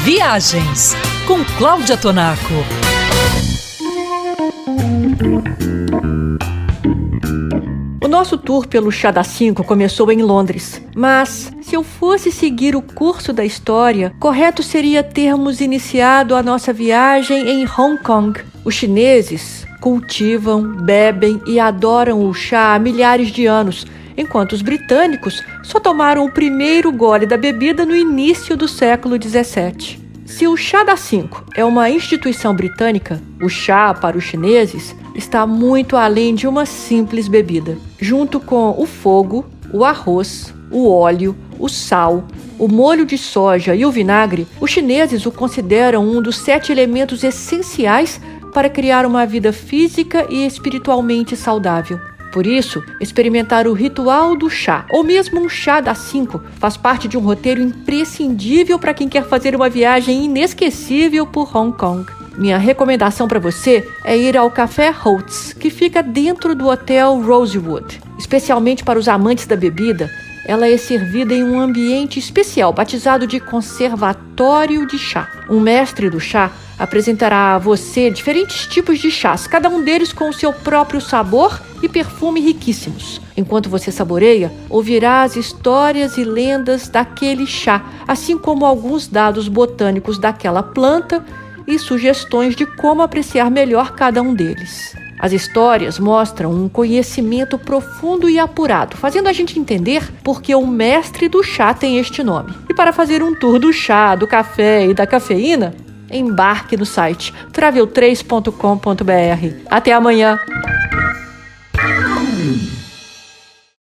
Viagens com Cláudia Tonaco. O nosso tour pelo Chá das 5 começou em Londres, mas se eu fosse seguir o curso da história, correto seria termos iniciado a nossa viagem em Hong Kong. Os chineses cultivam, bebem e adoram o chá há milhares de anos, enquanto os britânicos só tomaram o primeiro gole da bebida no início do século XVII. Se o Chá das 5 é uma instituição britânica, o chá para os chineses está muito além de uma simples bebida. Junto com o fogo, o arroz, o óleo, o sal, o molho de soja e o vinagre, os chineses o consideram um dos 7 elementos essenciais para criar uma vida física e espiritualmente saudável. Por isso, experimentar o ritual do chá, ou mesmo um chá das 5, faz parte de um roteiro imprescindível para quem quer fazer uma viagem inesquecível por Hong Kong. Minha recomendação para você é ir ao Café Holtz, que fica dentro do Hotel Rosewood. Especialmente para os amantes da bebida, ela é servida em um ambiente especial, batizado de Conservatório de Chá. Um mestre do chá apresentará a você diferentes tipos de chás, cada um deles com o seu próprio sabor e perfume riquíssimos. Enquanto você saboreia, ouvirá as histórias e lendas daquele chá, assim como alguns dados botânicos daquela planta e sugestões de como apreciar melhor cada um deles. As histórias mostram um conhecimento profundo e apurado, fazendo a gente entender por que o mestre do chá tem este nome. E para fazer um tour do chá, do café e da cafeína, embarque no site travel3.com.br. Até amanhã!